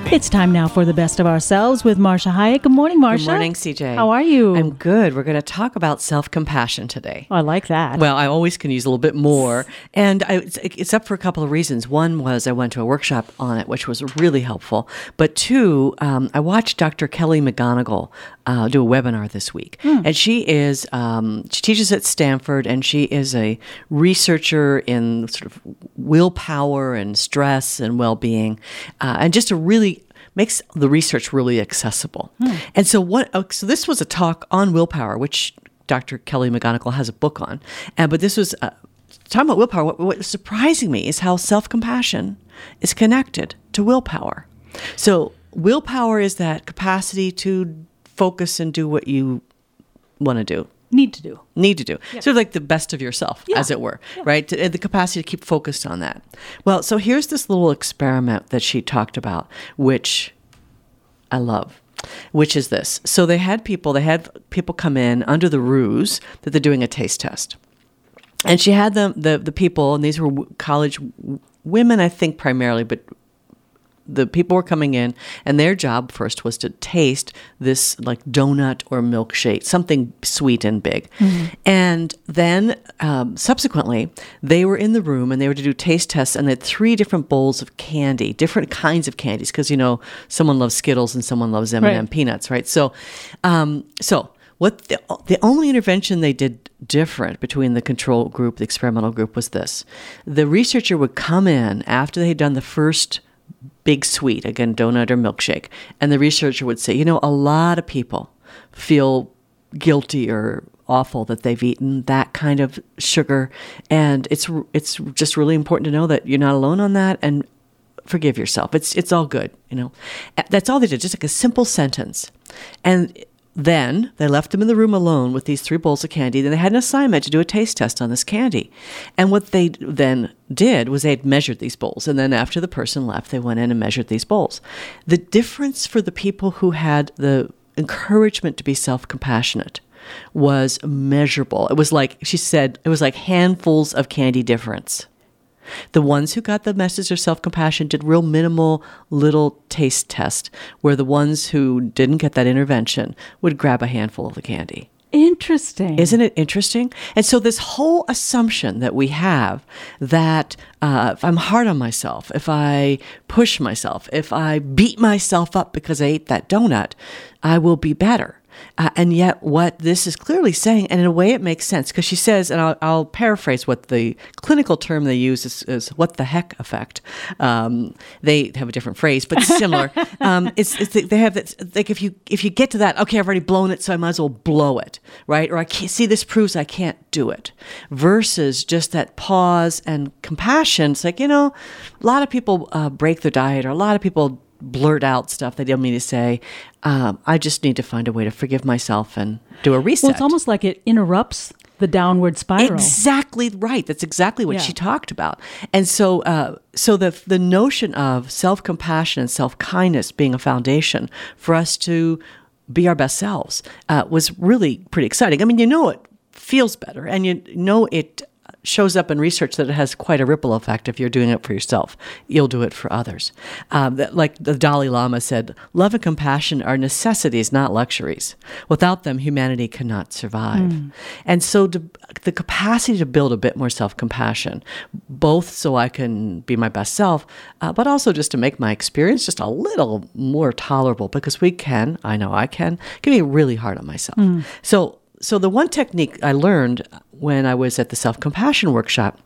It's time now for the best of ourselves with Marcia Hyatt. Good morning, Marcia. Good morning, CJ. How are you? I'm good. We're going to talk about self-compassion today. Oh, I like that. Well, I always can use a little bit more. And it's up for a couple of reasons. One was I went to a workshop on it, which was really helpful. But two, I watched Dr. Kelly McGonigal do a webinar this week. And she teaches at Stanford, and she is a researcher in sort of willpower and stress and well-being, and just makes the research really accessible. And so so this was a talk on willpower, which Dr. Kelly McGonigal has a book on. But this was talking about willpower. What was surprising me is how self-compassion is connected to willpower. So willpower is that capacity to focus and do what you want to do. Need to do. Yeah. Sort of like the best of yourself, as it were, right? The capacity to keep focused on that. Well, so here's this little experiment that she talked about, which I love, which is this. So they had people come in under the ruse that they're doing a taste test. And she had the people, and these were college women, I think primarily, but the people were coming in, and their job first was to taste this like donut or milkshake, something sweet and big. And then subsequently, they were in the room and they were to do taste tests, and they had 3 different bowls of candy, different kinds of candies, because someone loves Skittles and someone loves M&M peanuts, right? So, what the only intervention they did different between the control group, the experimental group, was this: the researcher would come in after they had done the first big sweet, again, donut or milkshake. And the researcher would say, a lot of people feel guilty or awful that they've eaten that kind of sugar. And it's just really important to know that you're not alone on that, and forgive yourself. It's all good, That's all they did, just like a simple sentence. And then they left them in the room alone with these 3 bowls of candy. Then they had an assignment to do a taste test on this candy. And what they then did was they had measured these bowls. And then after the person left, they went in and measured these bowls. The difference for the people who had the encouragement to be self-compassionate was measurable. It was like, she said, it was like handfuls of candy difference. The ones who got the message of self-compassion did real minimal little taste test, where the ones who didn't get that intervention would grab a handful of the candy. Interesting. Isn't it interesting? And so this whole assumption that we have that if I'm hard on myself, if I push myself, if I beat myself up because I ate that donut, I will be better. And yet what this is clearly saying, and in a way it makes sense, because she says, and I'll paraphrase what the clinical term they use is what the heck effect. They have a different phrase, but similar. They have that, like if you get to that, okay, I've already blown it, so I might as well blow it, right? Or I can't see, this proves I can't do it. Versus just that pause and compassion. It's like, a lot of people break their diet, or a lot of people blurt out stuff they don't mean to say. I just need to find a way to forgive myself and do a reset. Well, it's almost like it interrupts the downward spiral. Exactly right. That's exactly what she talked about. And so the notion of self-compassion and self-kindness being a foundation for us to be our best selves was really pretty exciting. I mean, it feels better, and it shows up in research that it has quite a ripple effect. If you're doing it for yourself, you'll do it for others. Like the Dalai Lama said, love and compassion are necessities, not luxuries. Without them, humanity cannot survive. And so the capacity to build a bit more self-compassion, both so I can be my best self, but also just to make my experience just a little more tolerable, because I know I can be really hard on myself. So the one technique I learned when I was at the self-compassion workshop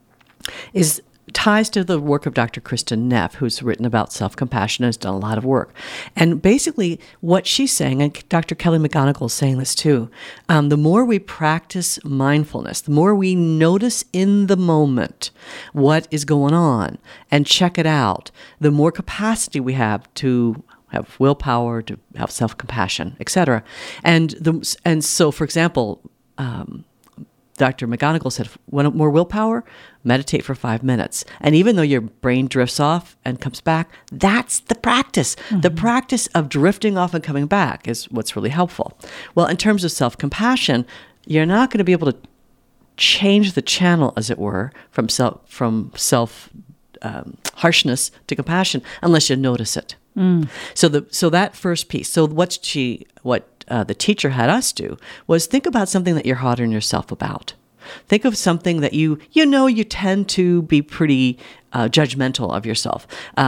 ties to the work of Dr. Kristin Neff, who's written about self-compassion and has done a lot of work. And basically what she's saying, and Dr. Kelly McGonigal is saying this too, the more we practice mindfulness, the more we notice in the moment what is going on and check it out, the more capacity we have to have willpower, to have self-compassion, etc. And so, for example, Dr. McGonigal said, want more willpower? Meditate for 5 minutes. And even though your brain drifts off and comes back, that's the practice. The practice of drifting off and coming back is what's really helpful. Well, in terms of self-compassion, you're not going to be able to change the channel, as it were, from self harshness to compassion unless you notice it. So that first piece. So what the teacher had us do was think about something that you're hard on yourself about. Think of something that you tend to be pretty judgmental of yourself.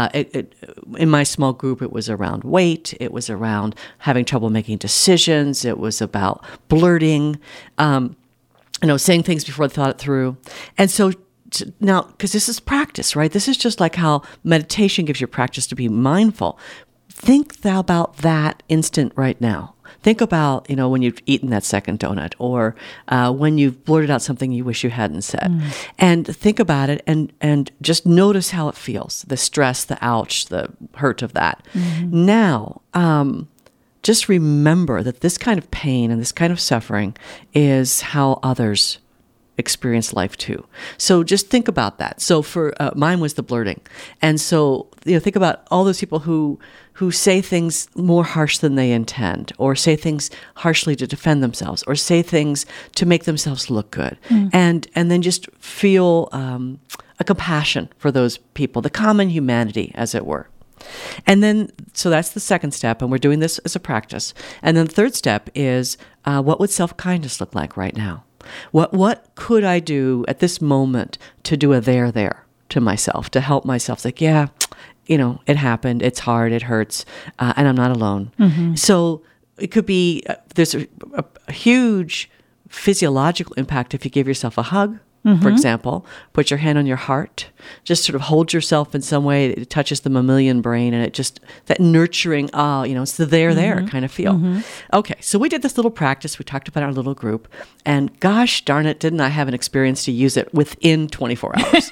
In my small group, it was around weight. It was around having trouble making decisions. It was about blurting, saying things before I thought it through. And so now, because this is practice, right? This is just like how meditation gives you practice to be mindful. Think about that instant right now. Think about, when you've eaten that second donut or when you've blurted out something you wish you hadn't said. And think about it and just notice how it feels, the stress, the ouch, the hurt of that. Now, just remember that this kind of pain and this kind of suffering is how others experience life too. So just think about that. So for mine was the blurting. And so, think about all those people who say things more harsh than they intend, or say things harshly to defend themselves, or say things to make themselves look good. And then just feel a compassion for those people, the common humanity, as it were. And then, so that's the second step, and we're doing this as a practice. And then the third step is, what would self-kindness look like right now? What could I do at this moment to do a there to myself, to help myself? It's like, yeah, it happened. It's hard. It hurts. And I'm not alone. So it could be, there's a huge physiological impact if you give yourself a hug. For example, put your hand on your heart, just sort of hold yourself in some way. It touches the mammalian brain, and it just, that nurturing, it's the there kind of feel. Okay, so we did this little practice. We talked about our little group, and gosh darn it, didn't I have an experience to use it within 24 hours?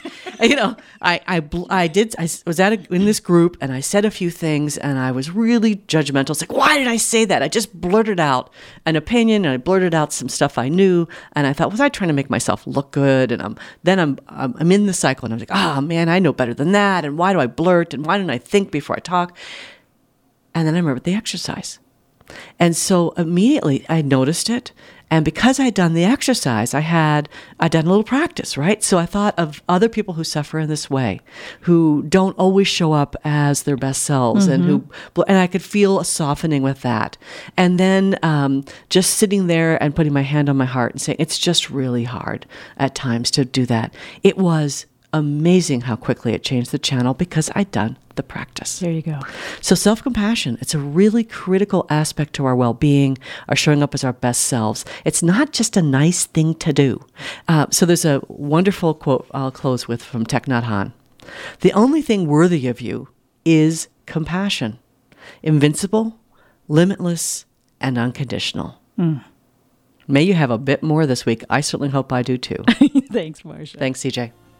I was in this group, and I said a few things, and I was really judgmental. It's like, why did I say that? I just blurted out an opinion, and I blurted out some stuff I knew, and I thought, was I trying to make myself look good? And I'm in the cycle, and I'm like, oh man, I know better than that. And why do I blurt? And why don't I think before I talk? And then I remembered the exercise. And so immediately I noticed it. And because I'd done the exercise, I'd done a little practice, right? So I thought of other people who suffer in this way, who don't always show up as their best selves, and I could feel a softening with that. And then just sitting there and putting my hand on my heart and saying, it's just really hard at times to do that. It was amazing how quickly it changed the channel because I'd done the practice. There you go. So self-compassion, it's a really critical aspect to our well-being, our showing up as our best selves. It's not just a nice thing to do. So there's a wonderful quote I'll close with from Thich Nhat Hanh. The only thing worthy of you is compassion. Invincible, limitless, and unconditional. May you have a bit more this week. I certainly hope I do too. Thanks, Marsha. Thanks, CJ.